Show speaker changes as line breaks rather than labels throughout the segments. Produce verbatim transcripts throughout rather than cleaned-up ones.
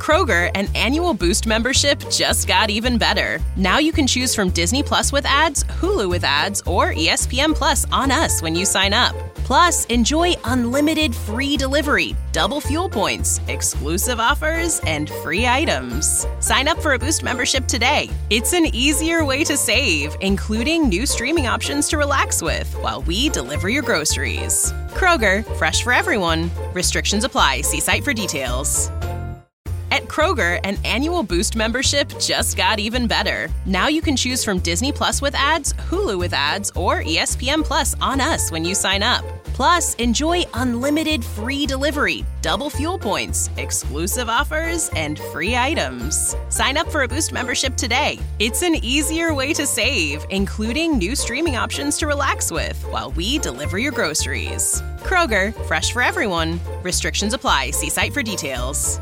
Kroger, an annual Boost membership just got even better. Now you can choose from Disney Plus with ads, Hulu with ads, or E S P N Plus on us when you sign up. Plus, enjoy unlimited free delivery, double fuel points, exclusive offers, and free items. Sign up for a Boost membership today. It's an easier way to save, including new streaming options to relax with while we deliver your groceries. Kroger, fresh for everyone. Restrictions apply. See site for details. At Kroger, an annual Boost membership just got even better. Now you can choose from Disney Plus with ads, Hulu with ads, or E S P N Plus on us when you sign up. Plus, enjoy unlimited free delivery, double fuel points, exclusive offers, and free items. Sign up for a Boost membership today. It's an easier way to save, including new streaming options to relax with while we deliver your groceries. Kroger, fresh for everyone. Restrictions apply. See site for details.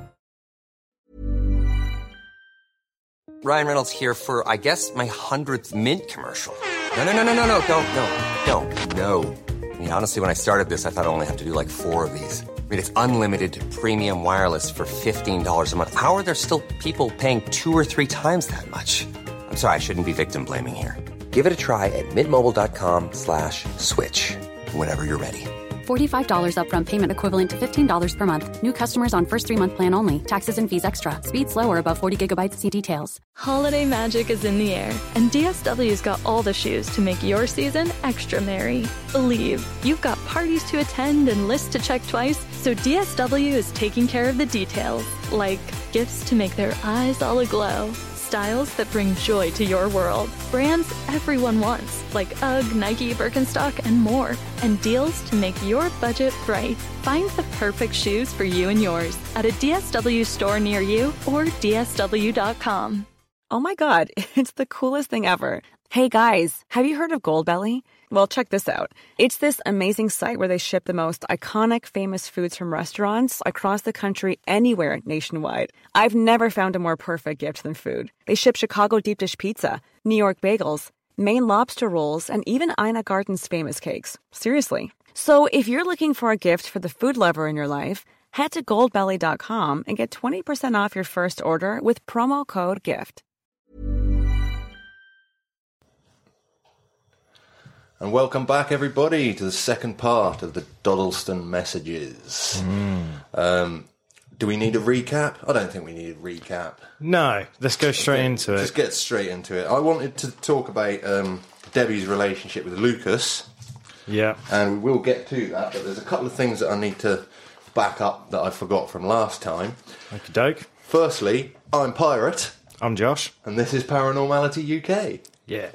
Ryan Reynolds here for, I guess, my hundredth Mint commercial. No, no, no, no, no, no, don't, no, don't, no. I mean, honestly, when I started this, I thought I only have to do like four of these. I mean, it's unlimited premium wireless for fifteen dollars a month. How are there still people paying two or three times that much? I'm sorry, I shouldn't be victim blaming here. Give it a try at mintmobile.com slash switch. Whenever you're ready.
forty-five dollars upfront payment equivalent to fifteen dollars per month. New customers on first three-month plan only. Taxes and fees extra. Speed slower above forty gigabytes. See details.
Holiday magic is in the air, and D S W's got all the shoes to make your season extra merry. Believe, you've got parties to attend and lists to check twice, so D S W is taking care of the details, like gifts to make their eyes all aglow. Styles that bring joy to your world. Brands everyone wants, like UGG, Nike, Birkenstock, and more. And deals to make your budget bright. Find the perfect shoes for you and yours at a D S W store near you or D S W dot com.
Oh my God, it's the coolest thing ever. Hey guys, have you heard of Goldbelly? Well, check this out. It's this amazing site where they ship the most iconic famous foods from restaurants across the country, anywhere nationwide. I've never found a more perfect gift than food. They ship Chicago deep dish pizza, New York bagels, Maine lobster rolls, and even Ina Garten's famous cakes. Seriously. So if you're looking for a gift for the food lover in your life, head to goldbelly dot com and get twenty percent off your first order with promo code GIFT.
And welcome back, everybody, to the second part of the Doddleston Messages. Mm. Um, do we need a recap? I don't think we need a recap.
No, let's go straight into it.
Just get straight into it. I wanted to talk about um, Debbie's relationship with Lucas.
Yeah.
And we will get to that, but there's a couple of things that I need to back up that I forgot from last time.
Okie doke.
Firstly, I'm Pirate.
I'm Josh.
And this is Paranormality U K.
Yeah.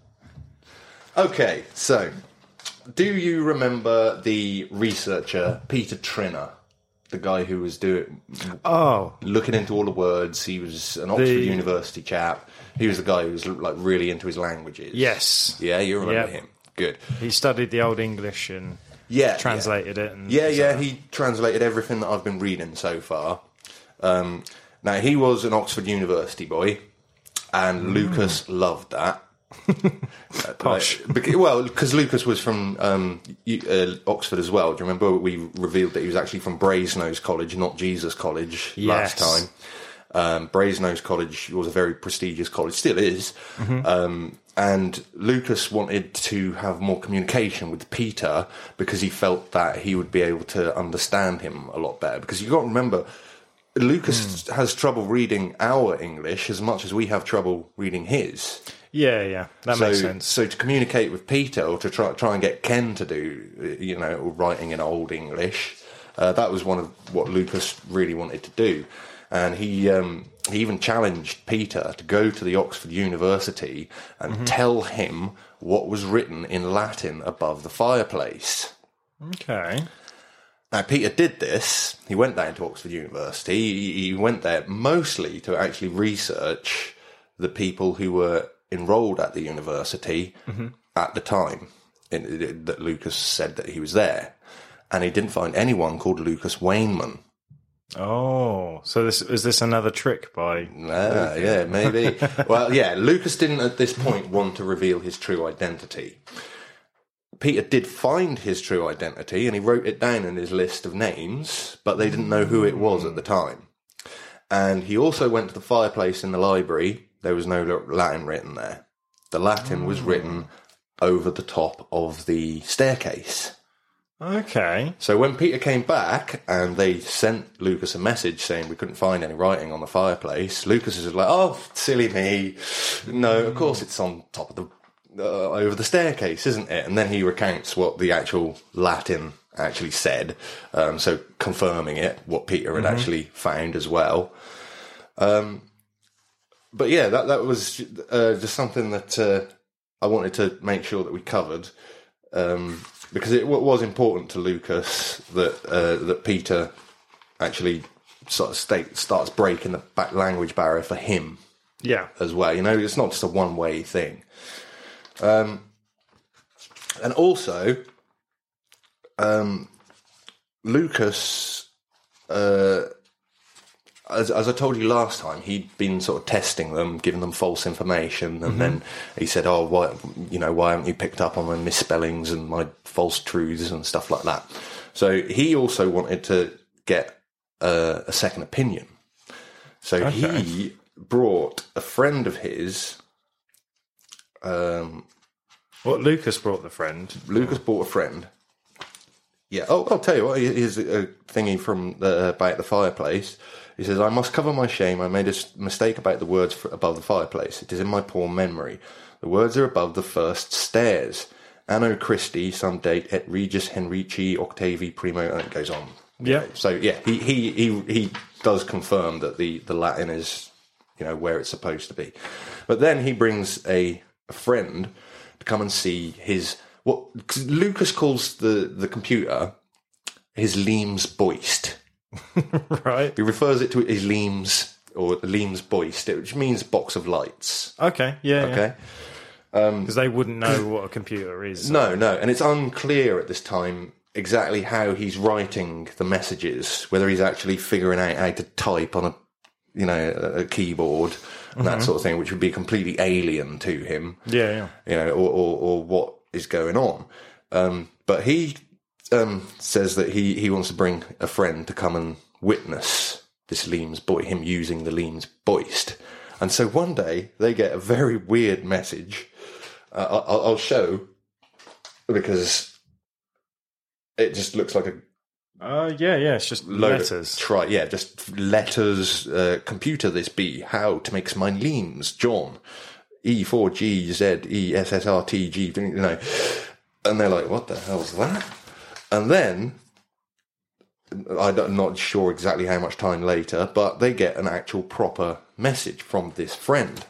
Okay, so, do you remember the researcher Peter Trinner? The guy who was doing...
Oh.
Looking into all the words. He was an Oxford
the...
University chap. He was the guy who was like really into his languages.
Yes.
Yeah, you remember
yep.
him. Good.
He studied the Old English and
yeah,
translated
yeah.
it. And
yeah, yeah, he translated everything that I've been reading so far. Um, now, he was an Oxford University boy, and mm. Lucas loved that.
Posh.
Because, well, because Lucas was from um, uh, Oxford as well. Do you remember we revealed that he was actually from Brasenose College, not Jesus College,
yes.
last time? Um, Brasenose College was a very prestigious college, still is. Mm-hmm. Um, and Lucas wanted to have more communication with Peter because he felt that he would be able to understand him a lot better. Because you've got to remember, Lucas mm. has trouble reading our English as much as we have trouble reading his.
Yeah, yeah, that
so,
makes sense.
So to communicate with Peter, or to try try and get Ken to do, you know, writing in Old English, uh, that was one of what Lucas really wanted to do, and he um, he even challenged Peter to go to the Oxford University and mm-hmm. tell him what was written in Latin above the fireplace.
Okay.
Now, Peter did this. He went down to Oxford University. He, he went there mostly to actually research the people who were enrolled at the university mm-hmm. at the time in, in, that Lucas said that he was there. And he didn't find anyone called Lucas Wainman.
Oh, so this is this another trick by...
Ah, yeah, maybe. Well, yeah, Lucas didn't at this point want to reveal his true identity. Peter did find his true identity, and he wrote it down in his list of names, but they didn't know who it was at the time. And he also went to the fireplace in the library. There was no Latin written there. The Latin was written over the top of the staircase.
Okay.
So when Peter came back and they sent Lucas a message saying we couldn't find any writing on the fireplace, Lucas is like, oh, silly me. No, of course it's on top of the, uh, over the staircase, isn't it? And then he recounts what the actual Latin actually said, um, so confirming it, what Peter had mm-hmm. actually found as well. Um, but yeah, that that was uh, just something that uh, I wanted to make sure that we covered, um, because it was important to Lucas that uh, that Peter actually sort of state, starts breaking the back language barrier for him,
yeah,
as well. You know, it's not just a one way thing, um, and also. Um, Lucas, uh, as, as I told you last time, he'd been sort of testing them, giving them false information, and mm-hmm. then he said, "Oh, why, you know, why haven't you picked up on my misspellings and my false truths and stuff like that?" So he also wanted to get uh, a second opinion. So okay. he brought a friend of his. Um,
what Lucas brought the friend?
Lucas brought a friend. Yeah. Oh, I'll tell you what. Here's a thingy from the, about the fireplace. He says, "I must cover my shame. I made a mistake about the words for, above the fireplace. It is in my poor memory. The words are above the first stairs. Anno Christi, some date, et Regis Henrici Octavi Primo," and it goes on.
Yeah.
So yeah, he he he he does confirm that the the Latin is, you know, where it's supposed to be. But then he brings a, a friend to come and see his. What Lucas calls the, the computer his Limes Boist.
Right.
He refers it to his Limes or Limes Boist, which means box of lights.
Okay, yeah.
Okay.
Because um, they wouldn't know what a computer is. So.
No, no. And it's unclear at this time exactly how he's writing the messages, whether he's actually figuring out how to type on a, you know, a keyboard and mm-hmm. that sort of thing, which would be completely alien to him.
Yeah, yeah.
You know, or, or, or what is going on. Um, but he um, says that he, he wants to bring a friend to come and witness this Limes boy, him using the Limes Boist. And so one day they get a very weird message. Uh, I'll, I'll show because it just looks like a
Uh, yeah, yeah, it's just letters.
Try, yeah, just letters. Uh, computer this be, how to make my Limes, John. E four G Z E S S R T G, you know, and they're like, what the hell's that? And then, I'm not sure exactly how much time later, but they get an actual proper message from this friend.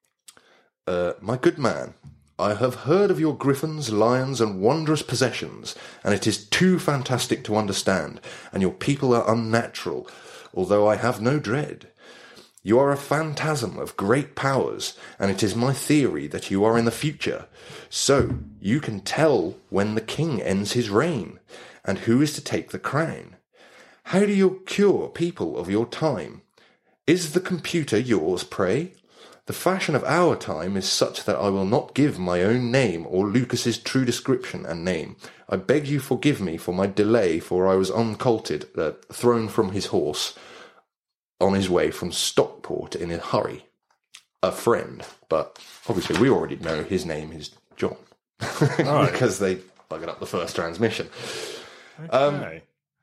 Uh, my good man, I have heard of your griffins, lions, and wondrous possessions, and it is too fantastic to understand, and your people are unnatural, although I have no dread. You are a phantasm of great powers, and it is my theory that you are in the future. So, you can tell when the king ends his reign, and who is to take the crown. How do you cure people of your time? Is the computer yours, pray? The fashion of our time is such that I will not give my own name or Lucas's true description and name. I beg you forgive me for my delay, for I was uncolted, uh, thrown from his horse, on his way from Stockport in a hurry. A friend, but obviously we already know his name is John. Right. Because they buggered up the first transmission.
Okay. Um,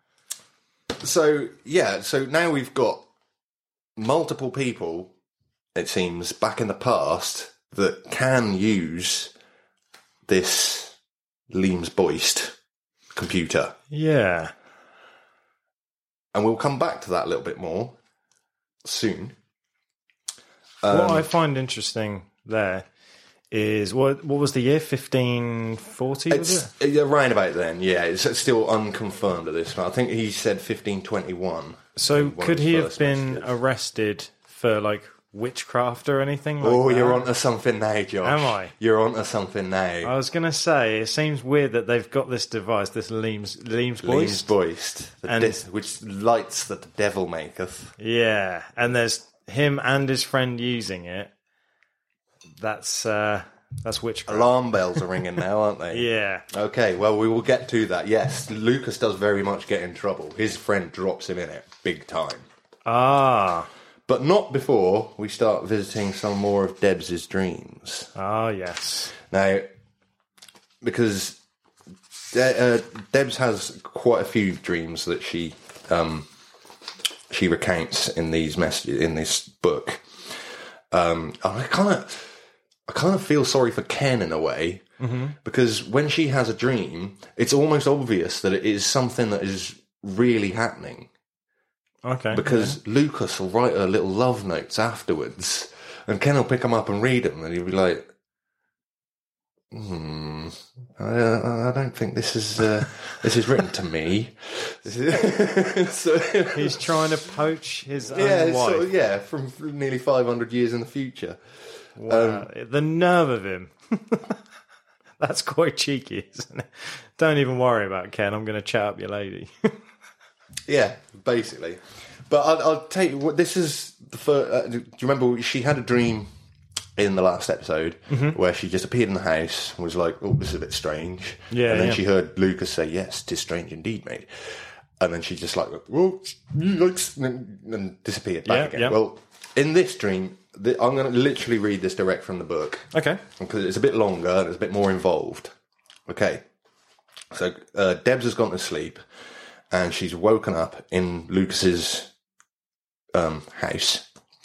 so, yeah, so now we've got multiple people, it seems, back in the past that can use this Limes Boist computer.
Yeah.
And we'll come back to that a little bit more soon.
Um, what I find interesting there is, what what was the year? fifteen forty, was it?
Around about then, yeah. It's still unconfirmed at this point. I think he said fifteen twenty-one.
So could he have been messages. arrested for, like, witchcraft or anything like
oh,
that?
You're onto something now, Josh.
Am I?
You're onto something now.
I was going to say, it seems weird that they've got this device, this Limes, Limes Boist.
Limes Boist, and, de- which lights that the devil maketh.
Yeah, and there's him and his friend using it. That's uh, that's witchcraft.
Alarm bells are ringing now, aren't they?
Yeah.
Okay, well, we will get to that. Yes, Lucas does very much get in trouble. His friend drops him in it, big time.
Ah.
But not before we start visiting some more of Debs' dreams.
Ah, yes.
Now, because De- uh, Debs has quite a few dreams that she um, she recounts in these messages in this book. Um, I kind of I kind of feel sorry for Ken in a way, mm-hmm. because when she has a dream, it's almost obvious that it is something that is really happening.
Okay.
Because
yeah.
Lucas will write her little love notes afterwards, and Ken will pick them up and read them, and he'll be like, "Hmm, I, I don't think this is uh, this is written to me." So,
he's trying to poach his own
yeah,
wife.
Sort of, yeah, from, from nearly five hundred years in the future.
Wow, um, the nerve of him. That's quite cheeky, isn't it? Don't even worry about Ken. I'm going to chat up your lady.
Yeah, basically. But I'll, I'll tell you what. This is the first. Uh, do you remember she had a dream in the last episode mm-hmm. where she just appeared in the house and was like, "Oh, this is a bit strange."
Yeah,
and then
yeah.
she heard Lucas say, "Yes, 'tis strange indeed, mate." And then she just like, "Well, and, and disappeared back
yeah,
again."
Yeah.
Well, in this dream, the, I'm going to literally read this direct from the book.
Okay.
Because it's a bit longer and it's a bit more involved. Okay. So uh, Debs has gone to sleep. And she's woken up in Lucas's um, house.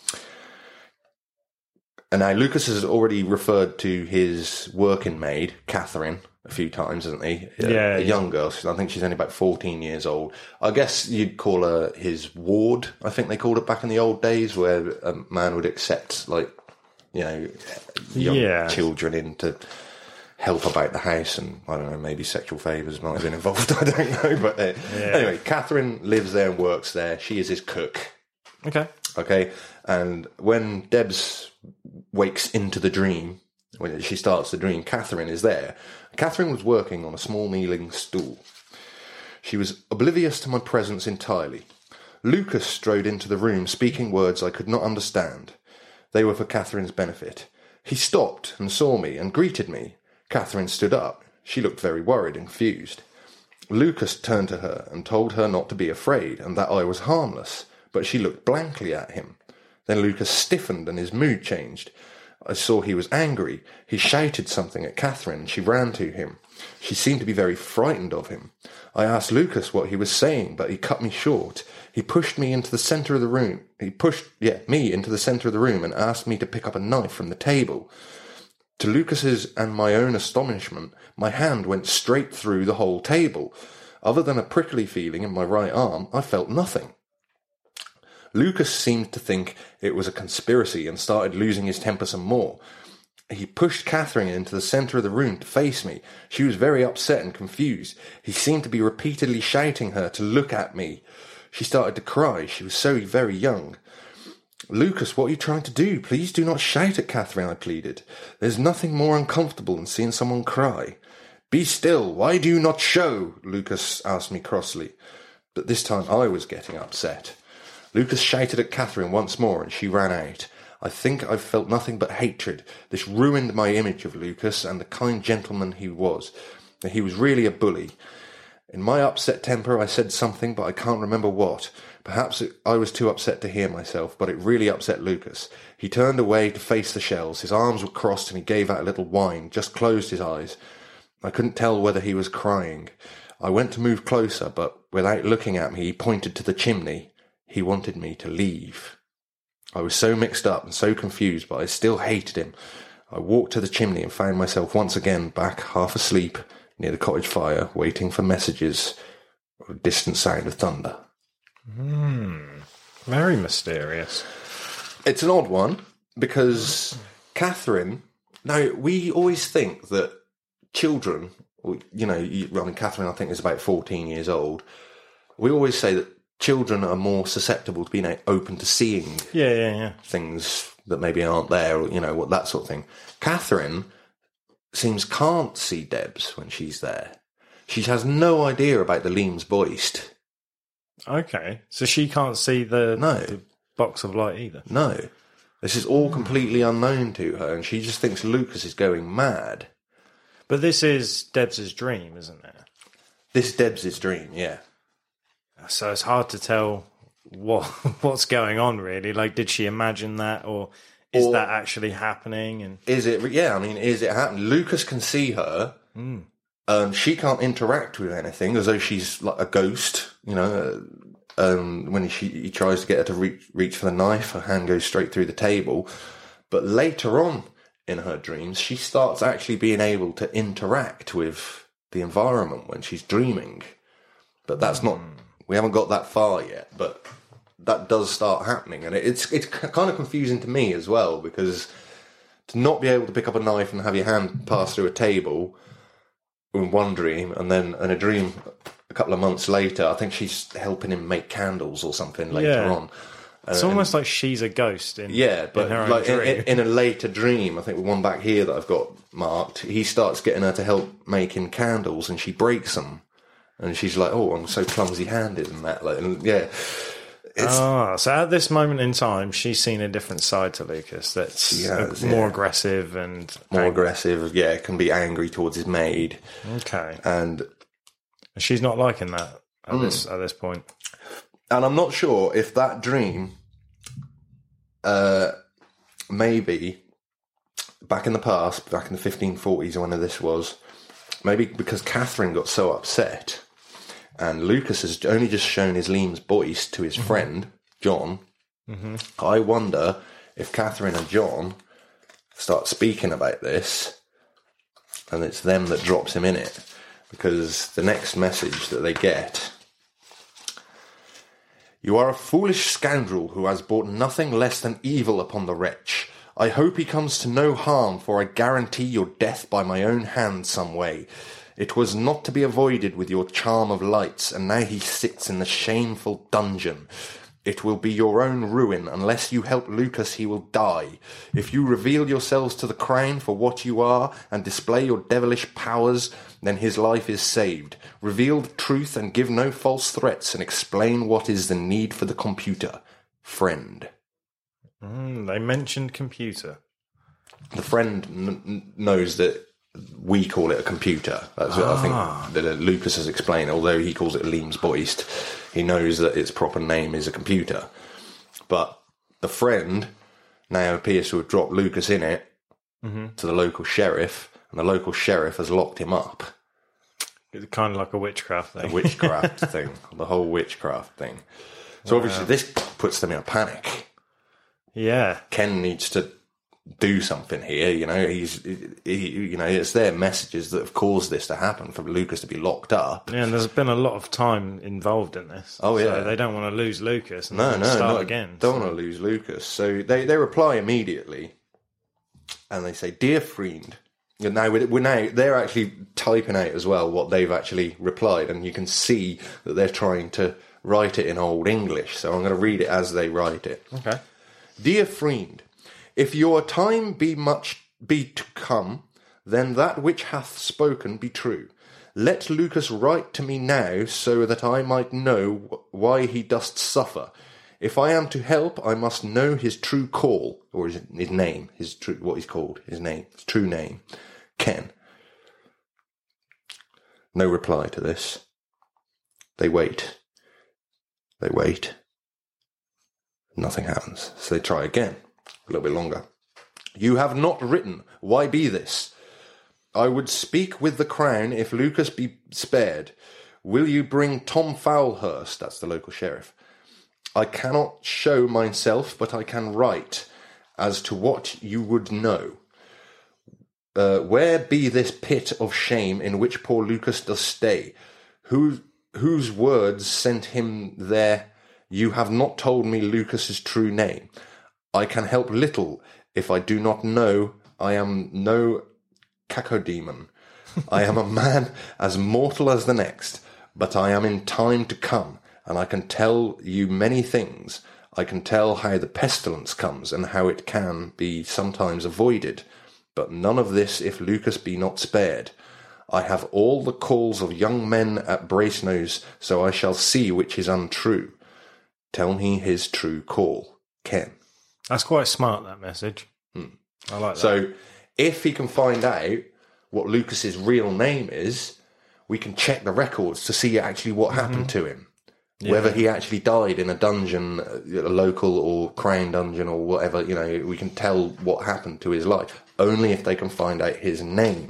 And now Lucas has already referred to his working maid, Catherine, a few times, hasn't he? A,
yeah.
A
yeah.
young girl. I think she's only about fourteen years old. I guess you'd call her his ward. I think they called it back in the old days, where a man would accept, like, you know, young
yeah.
children in to help about the house, and I don't know, maybe sexual favours might have been involved. I don't know, but uh,
yeah.
anyway, Catherine lives there and works there. She is his cook.
Okay.
Okay, and when Debs wakes into the dream, when she starts the dream, Catherine is there. Catherine was working on a small kneeling stool. She was oblivious to my presence entirely. Lucas strode into the room, speaking words I could not understand. They were for Catherine's benefit. He stopped and saw me and greeted me. Catherine stood up. She looked very worried and confused. Lucas turned to her and told her not to be afraid and that I was harmless, but she looked blankly at him. Then Lucas stiffened and his mood changed. I saw he was angry. He shouted something at Catherine and she ran to him. She seemed to be very frightened of him. I asked Lucas what he was saying, but he cut me short. He pushed me into the centre of the room. He pushed, yeah, me into the centre of the room and asked me to pick up a knife from the table. To Lucas's and my own astonishment, my hand went straight through the whole table. Other than a prickly feeling in my right arm, I felt nothing. Lucas seemed to think it was a conspiracy and started losing his temper some more. He pushed Catherine into the centre of the room to face me. She was very upset and confused. He seemed to be repeatedly shouting her to look at me. She started to cry. She was so very young. "Lucas, what are you trying to do? Please do not shout at Catherine," I pleaded. "There's nothing more uncomfortable than seeing someone cry." "Be still. Why do you not show?" Lucas asked me crossly. But this time I was getting upset. Lucas shouted at Catherine once more and she ran out. I think I felt nothing but hatred. This ruined my image of Lucas and the kind gentleman he was. He was really a bully. In my upset temper I said something, but I can't remember what. Perhaps I was too upset to hear myself, but it really upset Lucas. He turned away to face the shells. His arms were crossed and he gave out a little whine, just closed his eyes. I couldn't tell whether he was crying. I went to move closer, but without looking at me, he pointed to the chimney. He wanted me to leave. I was so mixed up and so confused, but I still hated him. I walked to the chimney and found myself once again back, half asleep, near the cottage fire, waiting for messages or a distant sound of thunder.
Hmm. Very mysterious.
It's an odd one, because Catherine... Now, we always think that children... You know, you, I mean, Catherine, I think, is about fourteen years old. We always say that children are more susceptible to being open to seeing
yeah, yeah, yeah.
things that maybe aren't there, or, you know, what that sort of thing. Catherine seems can't see Debs when she's there. She has no idea about the Leams Boist.
Okay, so she can't see the,
no.
the box of light either?
No. This is all completely unknown to her, and she just thinks Lucas is going mad.
But this is Debs' dream, isn't it?
This is Debs' dream, yeah.
So it's hard to tell what what's going on, really. Like, did she imagine that, or is
Or-
that actually happening? And
Is it? Yeah, I mean, is it happening? Lucas can see her.
Mm.
Um, she can't interact with anything, as though she's like a ghost. You know, uh, um, when she he tries to get her to reach reach for the knife, her hand goes straight through the table. But later on in her dreams, she starts actually being able to interact with the environment when she's dreaming. But that's not. We haven't got that far yet. But that does start happening, and it's it's kind of confusing to me as well, because to not be able to pick up a knife and have your hand pass through a table in one dream, and then in a dream a couple of months later, I think she's helping him make candles or something later
Yeah.
on.
it's
And-
almost like she's a ghost in,
yeah, but
in her own
like in,
dream.
in, in a later dream, I think one back here that I've got marked, he starts getting her to help making candles, and she breaks them, and she's like, "Oh, I'm so clumsy-handed," and that, like, and yeah. It's,
Ah, so at this moment in time, she's seen a different side to Lucas that's
She has,
uh, more
yeah.
aggressive and
more
ang-
aggressive, yeah, can be angry towards his maid,
Okay,
and
she's not liking that at
Mm.
this at this point.
and I'm not sure if that dream, uh, maybe back in the past, back in the fifteen forties, or whenever this was, maybe because Catherine got so upset, and Lucas has only just shown his Liam's voice to his
Mm-hmm.
friend John. Mm-hmm. I wonder if Catherine and John start speaking about this, and it's them that drops him in it, because the next message that they get: "You are a foolish scoundrel who has brought nothing less than evil upon the wretch. I hope he comes to no harm, for I guarantee your death by my own hand some way. It was not to be avoided with your charm of lights, and now he sits in the shameful dungeon. It will be your own ruin. Unless you help Lucas, he will die. If you reveal yourselves to the crown for what you are, and display your devilish powers, then his life is saved. Reveal the truth and give no false threats, and explain what is the need for the computer. Friend."
Mm, they mentioned computer.
The friend n- n- knows that we call it a computer. That's what I think that uh, Lucas has explained. Although he calls it Liam's Boist, he knows that its proper name is a computer. But the friend now appears to have dropped Lucas in it to the local sheriff, and the local sheriff has locked him up.
It's kind of like a witchcraft
The
thing.
witchcraft thing, the whole witchcraft thing. So obviously this puts them in a panic.
Yeah,
Ken needs to do something here. You know, he's, he, you know, it's their messages that have caused this to happen, for Lucas to be locked up.
yeah, and there's been a lot of time involved in this.
Oh, yeah.
So they don't want to lose Lucas and
No, no,
start
no,
again.
Don't
so-
want to lose Lucas. So they, they reply immediately, and they say, "Dear friend." And now we're, we're now they're actually typing out as well what they've actually replied, and you can see that they're trying to write it in Old English. So I'm going to read it as they write it.
Okay.
"Dear friend, if your time be much be to come, then that which hath spoken be true. Let Lucas write to me now, so that I might know wh- why he doth suffer. If I am to help, I must know his true call," or his, his name, his true, what he's called, his name, his true name, Ken. No reply to this. They wait. They wait. Nothing happens. So they try again, a little bit longer. "You have not written. Why be this? I would speak with the crown if Lucas be spared. Will you bring Tom Foulhurst?" That's the local sheriff. "I cannot show myself, but I can write as to what you would know. Uh, where be this pit of shame in which poor Lucas does stay? Who, whose words sent him there? You have not told me Lucas's true name. I can help little if I do not know. I am no cacodemon. I am a man as mortal as the next, but I am in time to come, and I can tell you many things. I can tell how the pestilence comes, and how it can be sometimes avoided, but none of this if Lucas be not spared. I have all the calls of young men at Brasenose, so I shall see which is untrue. Tell me his true call. Ken."
That's quite smart, that message. I like that.
So if he can find out what Lucas's real name is, we can check the records to see actually what happened to him.
Yeah.
Whether he actually died in a dungeon, a local or crown dungeon or whatever, you know, we can tell what happened to his life only if they can find out his name.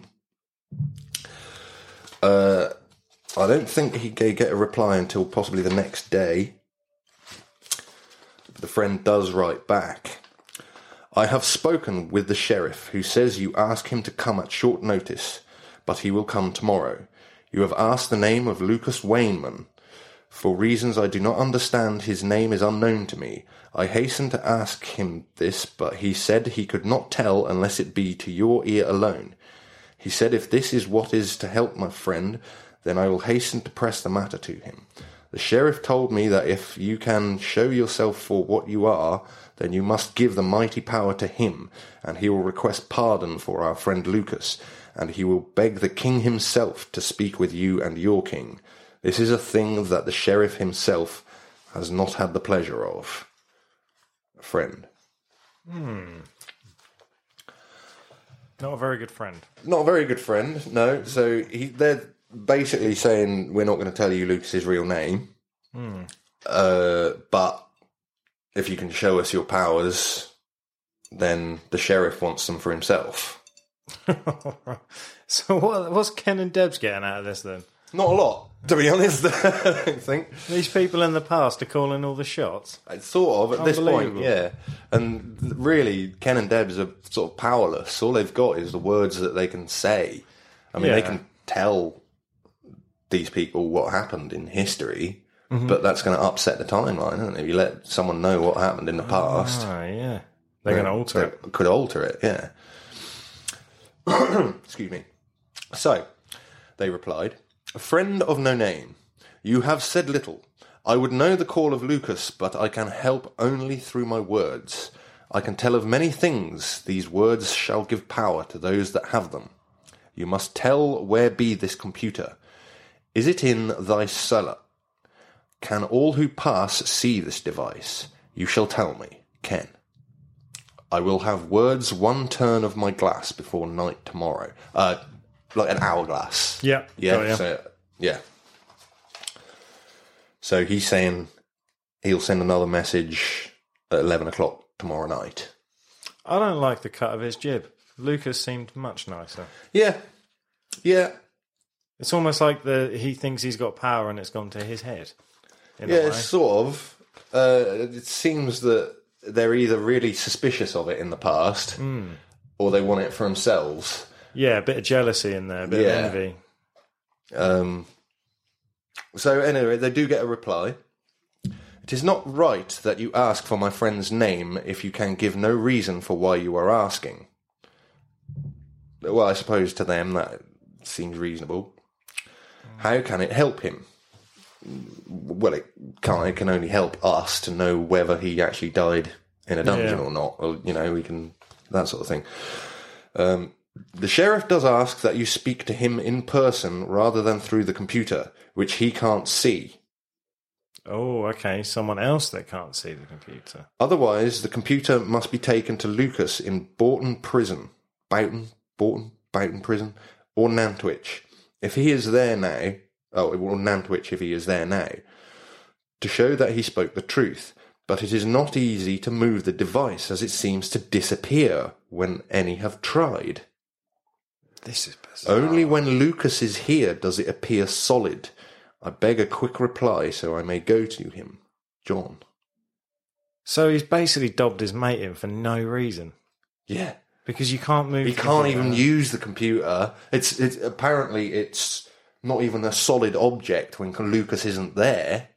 Uh, I don't think he could get a reply until possibly the next day. But the friend does write back. I have spoken with the sheriff, who says you ask him to come at short notice, but he will come tomorrow. You have asked the name of Lucas Wainman. For reasons I do not understand, his name is unknown to me. I hastened to ask him this, but he said he could not tell unless it be to your ear alone. He said if this is what is to help my friend, then I will hasten to press the matter to him. The sheriff told me that if you can show yourself for what you are, then you must give the mighty power to him, and he will request pardon for our friend Lucas, and he will beg the king himself to speak with you and your king. This is a thing that the sheriff himself has not had the pleasure of. A friend.
Hmm. Not a very good friend.
Not a very good friend, no. So he, they're basically saying, we're not going to tell you Lucas's real name,
Hmm.
uh, but if you can show us your powers, then the sheriff wants them for himself.
So what, what's Ken and Debs getting out of this then?
Not a lot, to be honest. I don't think.
These people in the past are calling all the shots.
It's sort of, at this point,
Unbelievable.
yeah. And really, Ken and Debs are sort of powerless. All they've got is the words that they can say. I mean,
Yeah.
they can tell these people what happened in history,
Mm-hmm.
but that's going to upset the timeline, isn't it? If you let someone know what happened in the past,
Oh, yeah. They're going to alter
they
it.
could alter it, yeah. Excuse me. So, they replied, a friend of no name, you have said little. I would know the call of Lucas, but I can help only through my words. I can tell of many things. These words shall give power to those that have them. You must tell where be this computer. Is it in thy cellar? Can all who pass see this device? You shall tell me, Ken. I will have words one turn of my glass before night tomorrow. Uh, like an hourglass.
Yeah.
Yeah.
Got ya.
So, yeah. So he's saying he'll send another message at eleven o'clock tomorrow night.
I don't like the cut of his jib. Lucas seemed much nicer.
Yeah. Yeah.
It's almost like the he thinks he's got power and it's gone to his head. In
Yeah,
a way.
it's sort of. Uh, it seems that they're either really suspicious of it in the past,
Mm.
or they want it for themselves.
Yeah, a bit of jealousy in there, a bit
Yeah.
of envy.
Um, so anyway, they do get a reply. It is not right that you ask for my friend's name if you can give no reason for why you are asking. Well, I suppose to them that seems reasonable. How can it help him? Well, it can't. It can only help us to know whether he actually died in a dungeon
Yeah.
or not. Or, you know, we can that sort of thing. Um, the sheriff does ask that you speak to him in person rather than through the computer, which he can't see.
Oh, okay. Someone else that can't see the computer.
Otherwise, the computer must be taken to Lucas in Borton Prison, Boughton, Borton, Boughton Prison, or Nantwich. If he is there now. Oh, or Nantwich if he is there now, to show that he spoke the truth. But it is not easy to move the device, as it seems to disappear when any have tried.
This is bizarre.
Only when Lucas is here does it appear solid. I beg a quick reply so I may go to him. John.
So he's basically dobbed his mate in for no reason.
Yeah.
Because you can't move
He
the
can't
computer.
even use the computer. It's, it's apparently it's not even a solid object when Lucas isn't there.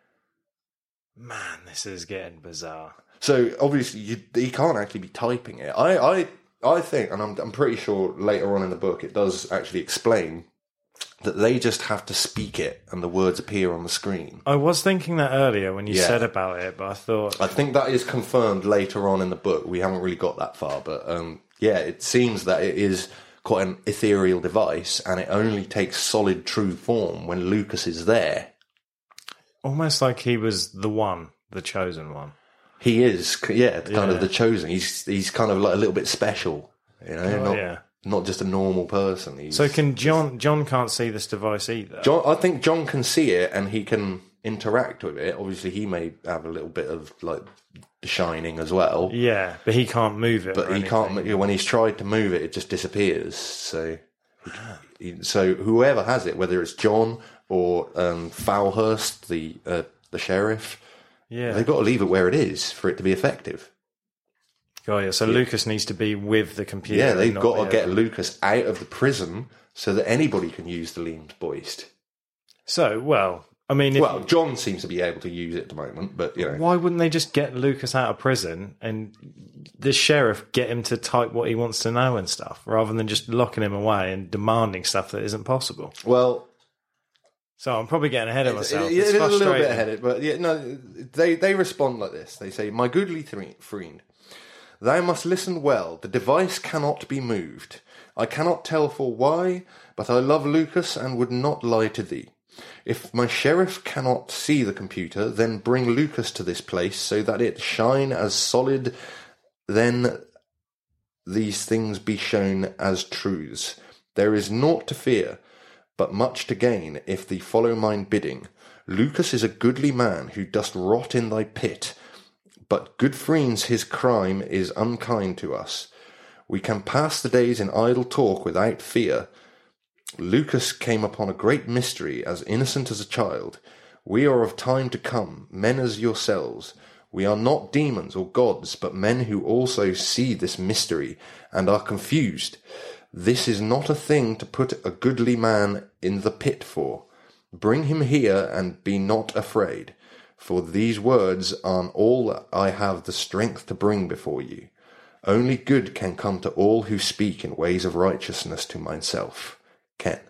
Man, this is getting bizarre.
So obviously you, he can't actually be typing it. I, I, I think, and I'm, I'm pretty sure later on in the book it does actually explain that they just have to speak it and the words appear on the screen.
I was thinking that earlier when you
Yeah.
said about it, but I thought...
I think that is confirmed later on in the book. We haven't really got that far, but um, yeah, it seems that it is quite an ethereal device and it only takes solid true form when Lucas is there.
Almost like he was the one, the chosen one.
He is, yeah, kind
Yeah.
of the chosen. He's he's kind of like a little bit special, you know,
Oh,
not,
yeah.
not just a normal person. He's,
So can John... John can't see this device either.
John, I think John can see it and he can interact with it. Obviously, he may have a little bit of like the Shining as well.
Yeah, but he can't move it.
But he
anything.
can't. You know, when he's tried to move it, it just disappears. So, he, so whoever has it, whether it's John or um, Foulhurst, the uh, the sheriff,
yeah,
they've got to leave it where it is for it to be effective.
Oh yeah, so yeah. Lucas needs to be with the computer.
Yeah, they've got to get Lucas out of the prison so that anybody can use the Liam's Boist.
So, well, I mean... If,
well, John seems to be able to use it at the moment, but, you know...
Why wouldn't they just get Lucas out of prison and the sheriff get him to type what he wants to know and stuff, rather than just locking him away and demanding stuff that isn't possible?
Well...
So I'm probably getting ahead of myself.
It, it,
it's
it is a little bit ahead of it, but yeah, no, they, they respond like this. They say, "My goodly friend, thou must listen well. The device cannot be moved. I cannot tell for why, but I love Lucas and would not lie to thee. If my sheriff cannot see the computer, then bring Lucas to this place so that it shine as solid, then these things be shown as truths. There is naught to fear, but much to gain if thee follow mine bidding. Lucas is a goodly man who dost rot in thy pit, but good friends his crime is unkind to us. We can pass the days in idle talk without fear. Lucas came upon a great mystery, as innocent as a child. We are of time to come, men as yourselves. We are not demons or gods, but men who also see this mystery, and are confused. This is not a thing to put a goodly man in the pit for. Bring him here, and be not afraid. For these words are all I have the strength to bring before you. Only good can come to all who speak in ways of righteousness to myself. Ken."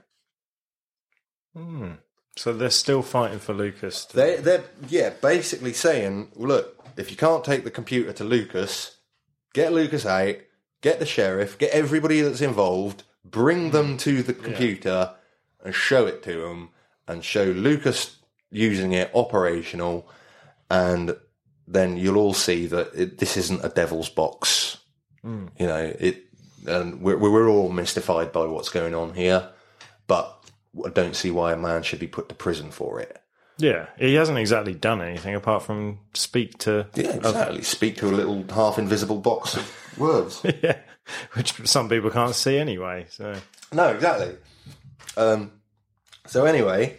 Hmm. So they're still fighting for Lucas. To...
They, they're, yeah, basically saying, look, if you can't take the computer to Lucas, get Lucas out, get the sheriff, get everybody that's involved, bring them to the computer yeah. and show it to them, and show Lucas using it operational, and then you'll all see that it, this isn't a devil's box. Mm. You know, it, and we're, we're all mystified by what's going on here, but I don't see why a man should be put to prison for it.
Yeah, he hasn't exactly done anything apart from speak to...
Yeah, exactly. A... Speak to a little half-invisible box of words.
Yeah, which some people can't see anyway. So
No, exactly. Um, so anyway,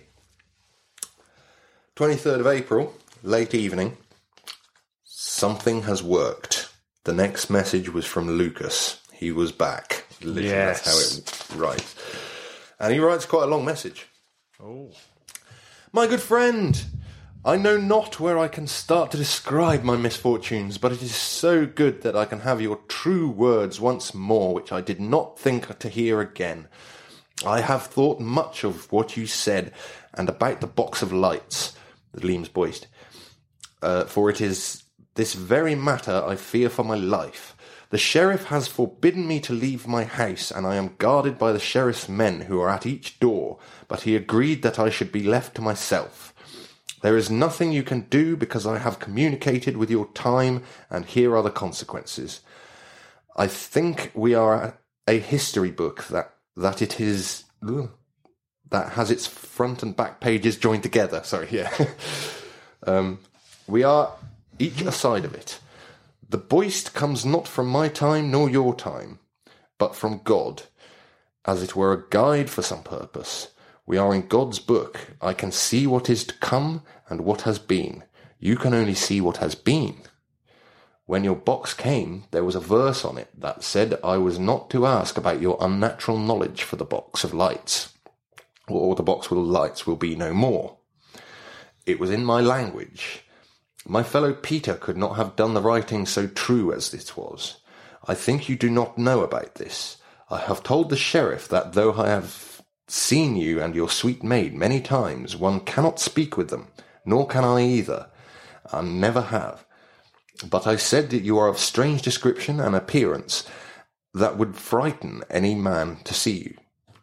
twenty-third of April, late evening, something has worked. The next message was from Lucas. He was back. Literally,
yes.
That's how it writes. And he writes quite a long message.
Oh.
"My good friend, I know not where I can start to describe my misfortunes, but it is so good that I can have your true words once more, which I did not think to hear again. I have thought much of what you said, and about the box of lights, the Liam's Boist, uh, for it is this very matter I fear for my life. The sheriff has forbidden me to leave my house, and I am guarded by the sheriff's men who are at each door, but he agreed that I should be left to myself. There is nothing you can do because I have communicated with your time, and here are the consequences. I think we are a history book that, that it is... Ugh, that has its front and back pages joined together. Sorry, yeah. um, we are each a side of it. The Boist comes not from my time nor your time, but from God, as it were a guide for some purpose. We are in God's book. I can see what is to come and what has been. You can only see what has been. When your box came, there was a verse on it that said I was not to ask about your unnatural knowledge for the box of lights, or the box with lights will be no more. It was in my language. My fellow Peter could not have done the writing so true as this was. I think you do not know about this. I have told the sheriff that though I have seen you and your sweet maid many times, one cannot speak with them, nor can I either, and never have. But I said that you are of strange description and appearance that would frighten any man to see you.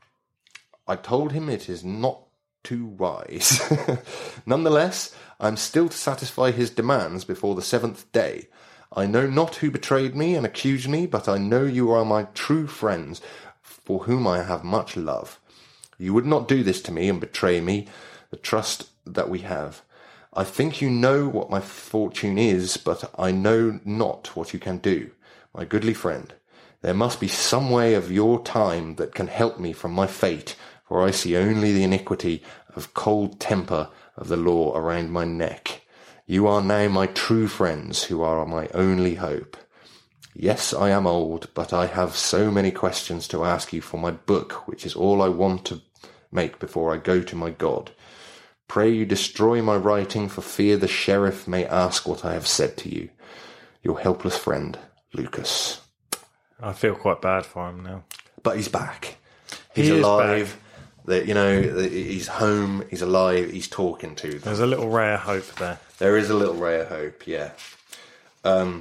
I told him it is not too wise. Nonetheless, I am still to satisfy his demands before the seventh day. I know not who betrayed me and accused me, but I know you are my true friends, for whom I have much love. You would not do this to me and betray me, the trust that we have. I think you know what my fortune is, but I know not what you can do. My goodly friend, there must be some way of your time that can help me from my fate, for I see only the iniquity of cold temper of the law around my neck. You are now my true friends, who are my only hope. Yes, I am old, but I have so many questions to ask you for my book, which is all I want to make before I go to my God. Pray you destroy my writing, for fear the sheriff may ask what I have said to you. Your helpless friend, Lucas.
I feel quite bad for him now.
But he's back. He's
He is
alive.
back.
That, you know, he's home, he's alive, he's talking to them.
There's a little ray of hope there.
There is a little ray of hope, yeah. Um.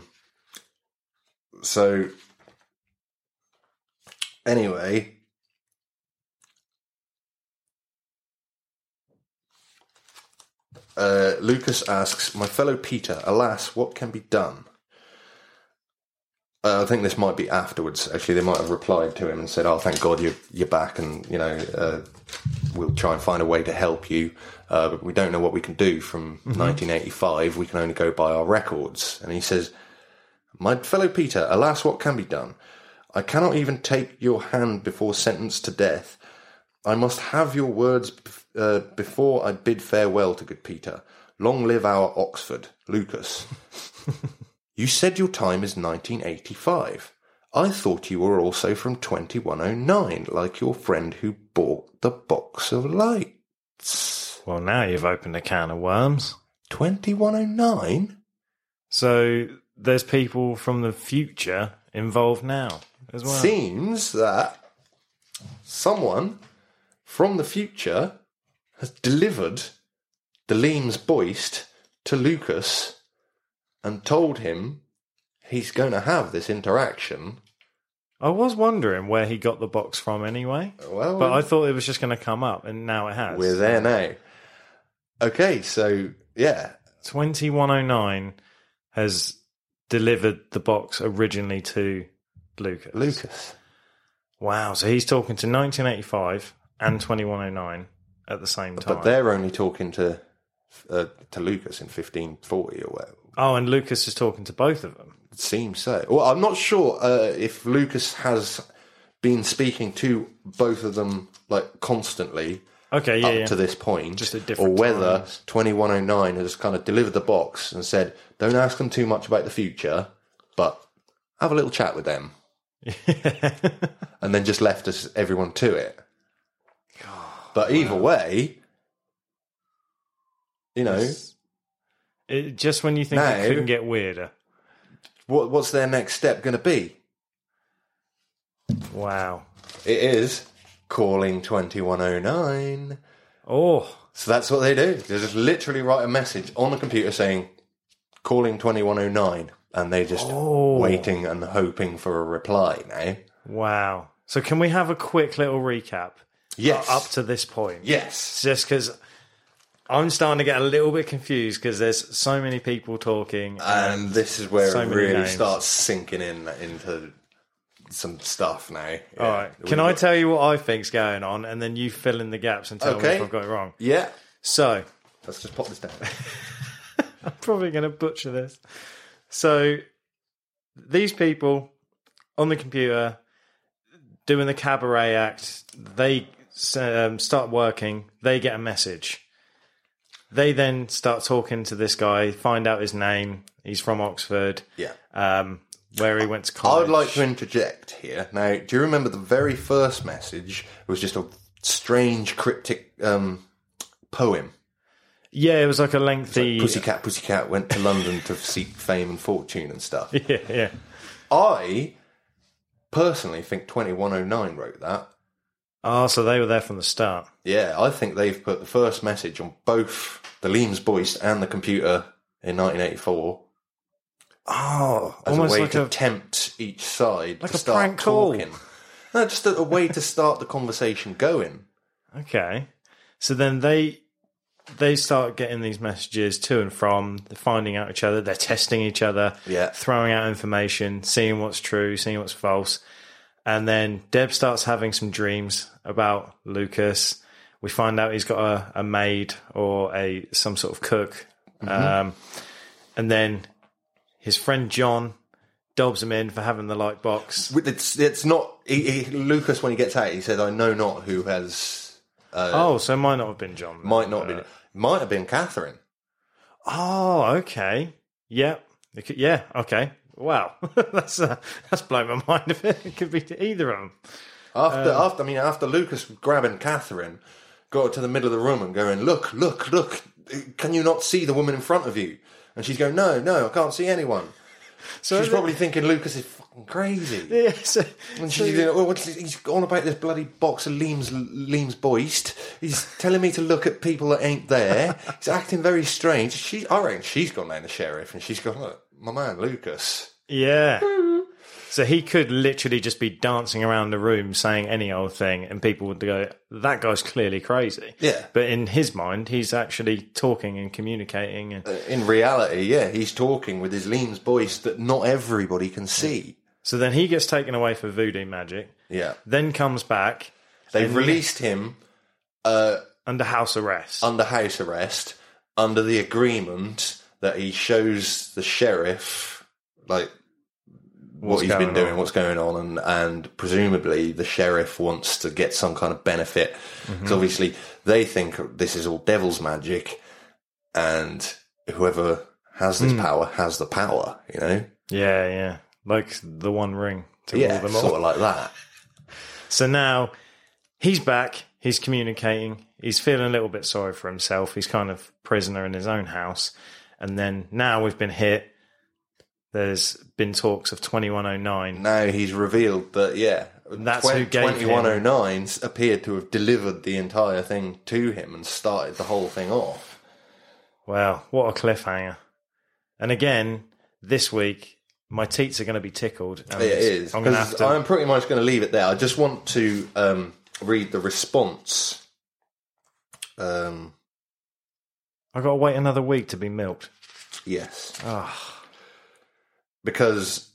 So, anyway, uh, Lucas asks, my fellow Peter, alas, what can be done? Uh, I think this might be afterwards. Actually, they might have replied to him and said, "Oh, thank God you're you're back, and you know uh, we'll try and find a way to help you. Uh, but we don't know what we can do from mm-hmm. nineteen eighty-five. We can only go by our records." And he says, "My fellow Peter, alas, what can be done? I cannot even take your hand before sentenced to death. I must have your words uh, before I bid farewell to good Peter. Long live our Oxford, Lucas." You said your time is nineteen eighty-five. I thought you were also from twenty-one oh nine, like your friend who bought the box of lights.
Well, now you've opened a can of worms.
twenty-one oh nine?
So there's people from the future involved now as well.
Seems that someone from the future has delivered the Leams Boist to Lucas and told him he's going to have this interaction.
I was wondering where he got the box from anyway.
Well,
but I thought it was just going to come up, and now it has.
We're there now. Okay, so, yeah.
twenty-one oh nine has delivered the box originally to Lucas.
Lucas.
Wow, so he's talking to nineteen eighty-five and twenty-one oh nine at the same time.
But they're only talking to uh, to Lucas in fifteen forty or whatever.
Oh, and Lucas is talking to both of them.
It seems so. Well, I'm not sure uh, if Lucas has been speaking to both of them like constantly.
Okay, yeah,
up
yeah.
to this point,
just at different
or whether
times.
twenty-one oh nine has kind of delivered the box and said, "Don't ask them too much about the future, but have a little chat with them," and then just left us everyone to it. God, but either wow. way, you know.
It's, It, just when you think
now,
it couldn't get weirder.
What, what's their next step going to be?
Wow.
It is calling twenty-one oh nine.
Oh.
So that's what they do. They just literally write a message on the computer saying, calling twenty-one oh nine. And they're just
oh.
waiting and hoping for a reply now.
Wow. So can we have a quick little recap?
Yes.
Uh, up to this point.
Yes.
Just because I'm starting to get a little bit confused because there's so many people talking.
And,
and
this is where
so
it really
names.
starts sinking in into some stuff now. Yeah.
All right. Can
We've
I
got...
tell you what I think's going on and then you fill in the gaps and tell
okay.
me if I've got it wrong?
Yeah.
So.
Let's just pop this down.
I'm probably going to butcher this. So these people on the computer doing the cabaret act, they um, start working, they get a message. They then start talking to this guy, find out his name. He's from Oxford.
Yeah.
Um, where he went to college.
I would like to interject here. Now, do you remember the very first message was just a strange, cryptic um, poem?
Yeah, it was like a lengthy...
Like Pussycat, Pussycat went to London to seek fame and fortune and stuff.
Yeah, yeah.
I personally think twenty-one oh nine wrote that.
Oh, so they were there from the start.
Yeah, I think they've put the first message on both the Leams Boist and the computer in nineteen eighty-four.
Oh,
as
almost
a way
like
to
a,
tempt each side
like
to
a
start
prank call.
talking. No, just a, a way to start the conversation going.
Okay. So then they they start getting these messages to and from, they're finding out each other, they're testing each other,
yeah.
throwing out information, seeing what's true, seeing what's false. And then Deb starts having some dreams about Lucas. We find out he's got a, a maid or a some sort of cook Mm-hmm. Um, and then his friend John dobs him in for having the light box.
It's, it's not... He, he, Lucas, when he gets out, he said, I know not who has... Uh,
oh, so it might not have been John. Then.
Might not have
uh,
been... Might have been Catherine.
Oh, okay. Yeah. It could, yeah, okay. Wow. that's uh, that's blown my mind a bit. It could be either of them.
After,
um,
after, I mean, after Lucas grabbing Catherine, got to the middle of the room and going, look, look, look, can you not see the woman in front of you? And she's going, no, no, I can't see anyone. So she's probably thinking Lucas is fucking crazy.
Yeah, so,
and she's so, going, well, what's, he's on about this bloody box of Liam's, Liam's Boist. He's telling me to look at people that ain't there. He's acting very strange. She, I reckon she's gone down the sheriff and she's gone, look, my man, Lucas.
Yeah. So he could literally just be dancing around the room saying any old thing and people would go, that guy's clearly crazy.
Yeah.
But in his mind, he's actually talking and communicating. And...
Uh, in reality, yeah, he's talking with his Liam's voice that not everybody can see.
So then he gets taken away for voodoo magic.
Yeah.
Then comes back.
They've released him uh,
under house arrest.
Under house arrest, under the agreement that he shows the sheriff, like, what
what's
he's been doing,
on.
what's going on, and, and presumably the sheriff wants to get some kind of benefit. Because mm-hmm. obviously they think this is all devil's magic, and whoever has this mm. power has the power, you know?
Yeah, yeah. Like the One Ring to
yeah,
rule them all.
Sort of like that.
So now he's back, he's communicating, he's feeling a little bit sorry for himself, he's kind of prisoner in his own house. And then now we've been hit. There's been talks of twenty-one oh nine.
Now he's revealed that, yeah,
that's
tw-
who gave
twenty-one oh nine appeared to have delivered the entire thing to him and started the whole thing off.
Wow, what a cliffhanger. And again, this week, my teats are going to be tickled.
And it is.
I'm, gonna have to...
I'm pretty much going to leave it there. I just want to um, read the response. Um,
I've got to wait another week to be milked.
Yes.
Oh.
Because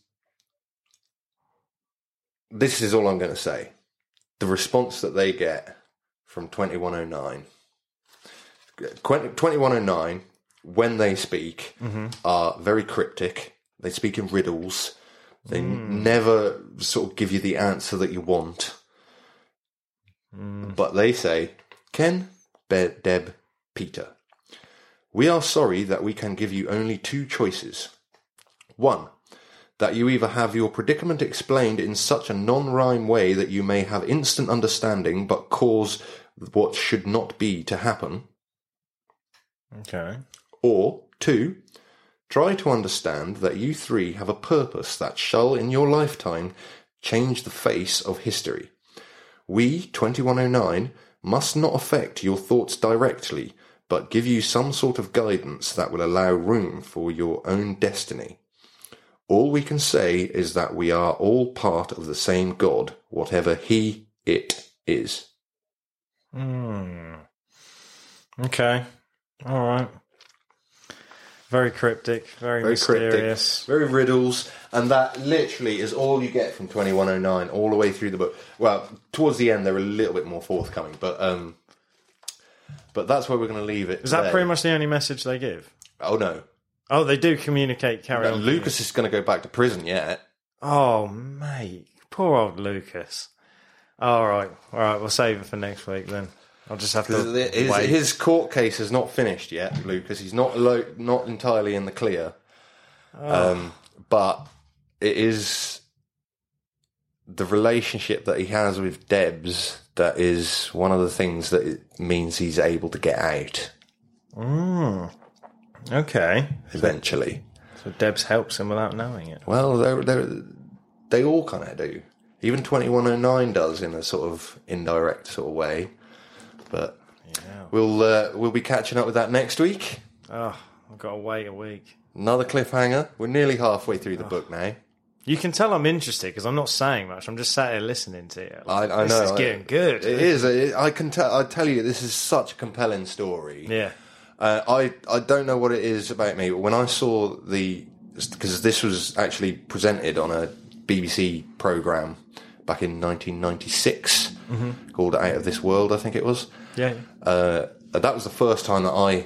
this is all I'm going to say. The response that they get from twenty-one oh nine. twenty-one oh nine, when they speak, mm-hmm. are very cryptic. They speak in riddles. They mm. never sort of give you the answer that you want. Mm. But they say, Ken, Be- Deb, Peter, we are sorry that we can give you only two choices. One, that you either have your predicament explained in such a non-rhyme way that you may have instant understanding but cause what should not be to happen.
Okay.
Or, two, try to understand that you three have a purpose that shall, in your lifetime, change the face of history. We, twenty-one oh nine, must not affect your thoughts directly, but give you some sort of guidance that will allow room for your own destiny. All we can say is that we are all part of the same God, whatever he, it is.
Hmm. Okay. All right. Very cryptic, very, very mysterious.
Cryptic, very riddles, and that literally is all you get from twenty-one oh nine all the way through the book. Well, towards the end, they're a little bit more forthcoming, but um, but that's where we're going to leave it.
Is that
today.
pretty much the only message they give?
Oh, no.
Oh, they do communicate, carry
no,
on.
Lucas is going to go back to prison yet.
Oh, mate. Poor old Lucas. All right. All right, we'll save it for next week then. I'll just have to
his,
wait.
His court case is not finished yet, Lucas. He's not lo- not entirely in the clear. Oh. Um, but it is the relationship that he has with Debs that is one of the things that it means he's able to get out.
Mm. Okay.
Eventually.
So Debs helps him without knowing it.
Well, they're, they're, they all kind of do. Even twenty-one oh nine does in a sort of indirect sort of way. But yeah. we'll uh, we'll be catching up with that next week.
Oh, I've got to wait a week.
Another cliffhanger. We're nearly halfway through the oh. book now.
You can tell I'm interested because I'm not saying much. I'm just sat here listening to it.
I, I
this
know.
This is getting good.
It is. It, I can tell. I tell you, this is such a compelling story.
Yeah.
Uh, I I don't know what it is about me, but when I saw the because this was actually presented on a B B C programme back in nineteen ninety-six mm-hmm. called Out of This World, I think it was.
Yeah.
Uh, that was the first time that I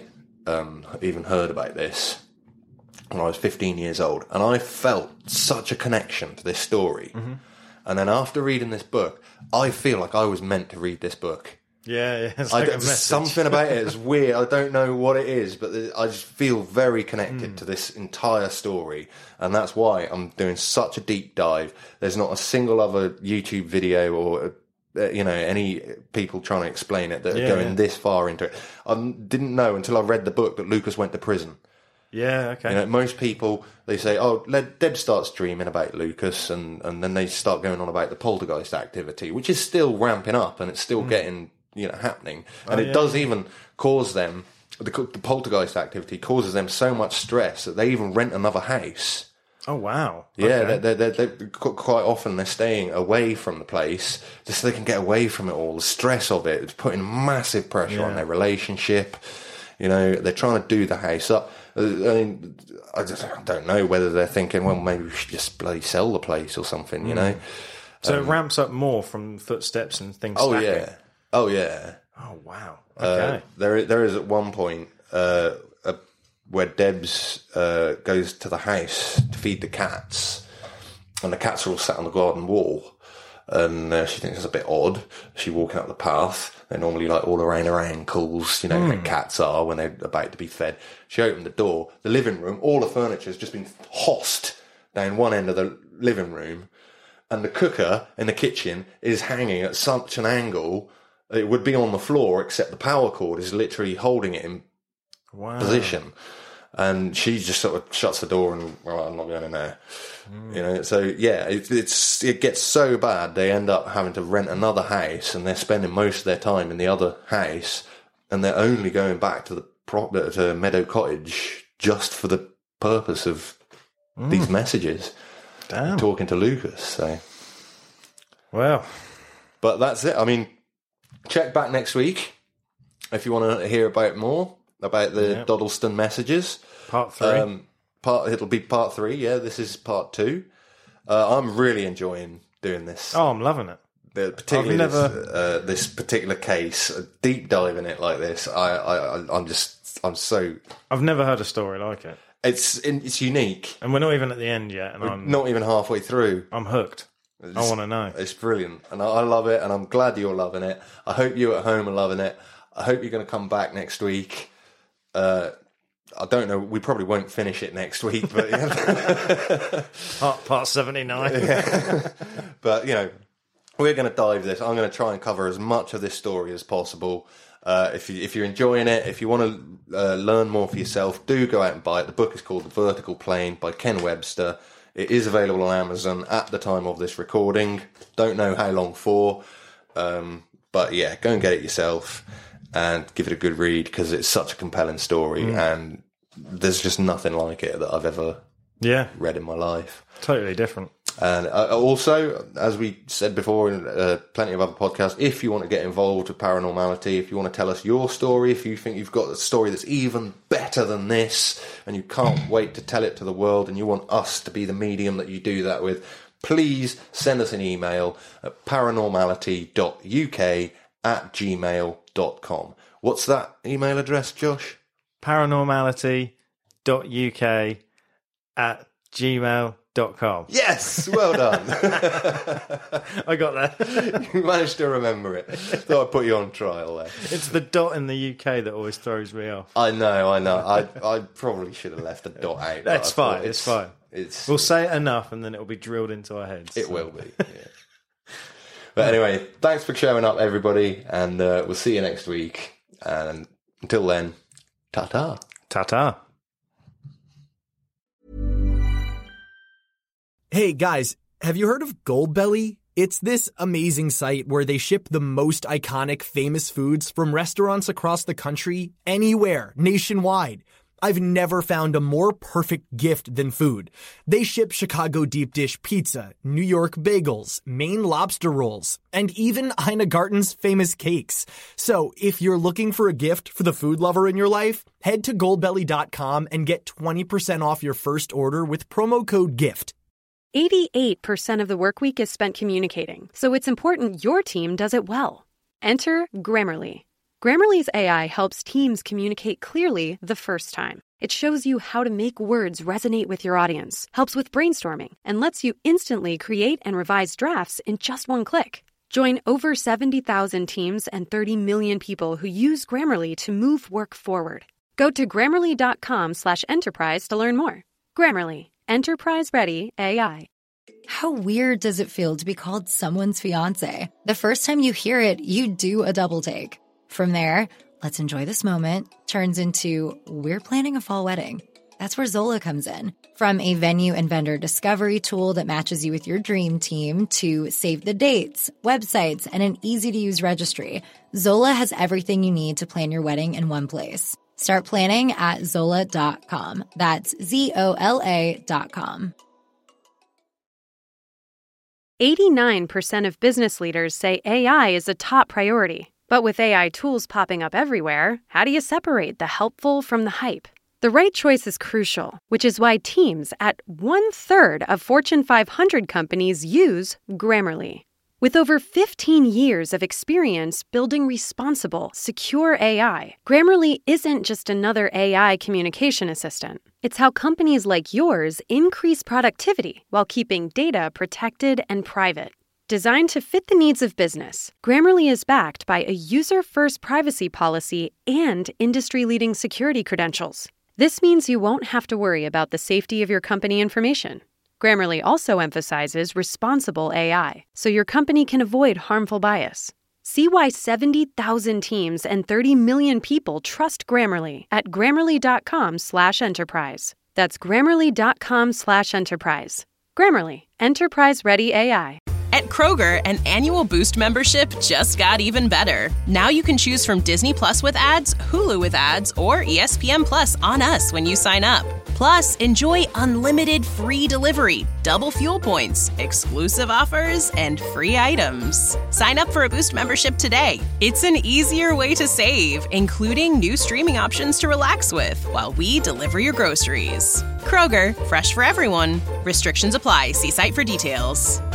um, even heard about this when I was fifteen years old, and I felt such a connection to this story. Mm-hmm. And then after reading this book, I feel like I was meant to read this book.
Yeah, yeah. It's
I
like
don't-
a message.
something about it is weird. I don't know what it is, but I just feel very connected
Mm.
to this entire story, and that's why I'm doing such a deep dive. There's not a single other YouTube video or uh, you know any people trying to explain it that
Yeah,
are going
yeah.
this far into it. I didn't know until I read the book that Lucas went to prison.
Yeah, okay.
You know, most people, they say, oh, let Deb starts dreaming about Lucas, and, and then they start going on about the poltergeist activity, which is still ramping up, and it's still mm. getting, you know, happening. And
oh,
it
yeah,
does
yeah.
even cause them, the, the poltergeist activity causes them so much stress that they even rent another house.
Oh, wow.
Yeah,
Okay.
they're, they're, they're, they're, quite often they're staying away from the place just so they can get away from it all. The stress of it, it's putting massive pressure
Yeah.
on their relationship. You know, they're trying to do the house up. I mean, I just I don't know whether they're thinking, well, maybe we should just bloody sell the place or something, you know?
So
um,
it ramps up more from footsteps and things
Oh,
snapping.
yeah. Oh, yeah.
Oh, wow.
Uh,
Okay.
there, there is at one point uh, a, where Debs uh, goes to the house to feed the cats, and the cats are all sat on the garden wall. And uh, she thinks it's a bit odd. She walking up the path. They're normally like all around her ankles, you know,
Mm.
like cats are when they're about to be fed. She opened the door. The living room, all the furniture has just been hossed down one end of the living room. And the cooker in the kitchen is hanging at such an angle that it would be on the floor, except the power cord is literally holding it in
Wow.
position. And she just sort of shuts the door and, well, I'm not going in there. Mm. You know, so yeah, it, it's it gets so bad they end up having to rent another house, and they're spending most of their time in the other house, and they're only going back to the pro- to Meadow Cottage just for the purpose of mm. these messages.
Damn.
Talking to Lucas. So,
well,
but that's it. I mean, check back next week if you want to hear about more about the
Yep.
Doddleston messages.
Part three.
Um, part it'll be part three. Yeah, this is part two. Uh, I'm really enjoying doing this.
oh, I'm loving it.
The, particularly
I've never-
this, uh, this particular case, a deep dive in it like this. I, I, I'm just, I'm so.
I've never heard a story like it.
It's it's unique.
And we're not even at the end yet, and I'm
Not even halfway through.
I'm hooked. I
It's-
want to know.
It's brilliant, and I, I love it, and I'm glad you're loving it. I hope you at home are loving it. I hope you're going to come back next week. Uh, I don't know. We probably won't finish it next week, but
Part, part seventy-nine.
yeah. But you know, we're going to dive this. I'm going to try and cover as much of this story as possible. Uh, if you if you're enjoying it, if you want to uh, learn more for yourself, do go out and buy it. The book is called The Vertical Plane by Ken Webster. It is available on Amazon at the time of this recording. Don't know how long for, um, but yeah, go and get it yourself and give it a good read because it's such a compelling story, mm. and there's just nothing like it that I've ever
Yeah,
read in my life.
totally different.
And uh, also, as we said before in uh, plenty of other podcasts, if you want to get involved with paranormality, if you want to tell us your story, if you think you've got a story that's even better than this, and you can't wait to tell it to the world, and you want us to be the medium that you do that with, please send us an email at paranormality dot U K at gmail dot com. What's that email address, Josh?
paranormality dot U K at gmail dot com.
Yes, well done.
I got that.
You managed to remember it. Thought I'd put you on trial there.
It's the dot in the U K that always throws me off.
I know, I know. I I probably should have left the dot out.
That's
but I thought
fine, it's fine.
It's
We'll say it enough and then it'll be drilled into our heads.
it
so.
will be. Yeah. But anyway, thanks for showing up, everybody, and uh, we'll see you next week. And until then, ta-ta.
Ta-ta.
Hey guys, have you heard of Goldbelly? It's this amazing site where they ship the most iconic famous foods from restaurants across the country, anywhere, nationwide. I've never found a more perfect gift than food. They ship Chicago deep dish pizza, New York bagels, Maine lobster rolls, and even Ina Garten's famous cakes. So if you're looking for a gift for the food lover in your life, head to goldbelly dot com and get twenty percent off your first order with promo code GIFT.
eighty-eight percent of the workweek is spent communicating, so it's important your team does it well. Enter Grammarly. Grammarly's A I helps teams communicate clearly the first time. It shows you how to make words resonate with your audience, helps with brainstorming, and lets you instantly create and revise drafts in just one click. Join over seventy thousand teams and thirty million people who use Grammarly to move work forward. Go to Grammarly.com slash enterprise to learn more. Grammarly, enterprise-ready A I.
How weird does it feel to be called someone's fiancé? The first time you hear it, you do a double take. From there, let's enjoy this moment turns into we're planning a fall wedding. That's where Zola comes in. From a venue and vendor discovery tool that matches you with your dream team to save the dates, websites, and an easy-to-use registry, Zola has everything you need to plan your wedding in one place. Start planning at Zola dot com. That's Z O L A dot com.
eighty-nine percent of business leaders say A I is a top priority. But with A I tools popping up everywhere, how do you separate the helpful from the hype? The right choice is crucial, which is why teams at one-third of Fortune five hundred companies use Grammarly. With over fifteen years of experience building responsible, secure A I, Grammarly isn't just another A I communication assistant. It's how companies like yours increase productivity while keeping data protected and private. Designed to fit the needs of business, Grammarly is backed by a user-first privacy policy and industry-leading security credentials. This means you won't have to worry about the safety of your company information. Grammarly also emphasizes responsible A I, so your company can avoid harmful bias. See why seventy thousand teams and thirty million people trust Grammarly at Grammarly.com slash enterprise. That's Grammarly.com slash enterprise. Grammarly, enterprise-ready A I.
At Kroger, an annual Boost membership just got even better. Now you can choose from Disney Plus with ads, Hulu with ads, or E S P N Plus on us when you sign up. Plus, enjoy unlimited free delivery, double fuel points, exclusive offers, and free items. Sign up for a Boost membership today. It's an easier way to save, including new streaming options to relax with while we deliver your groceries. Kroger, fresh for everyone. Restrictions apply. See site for details.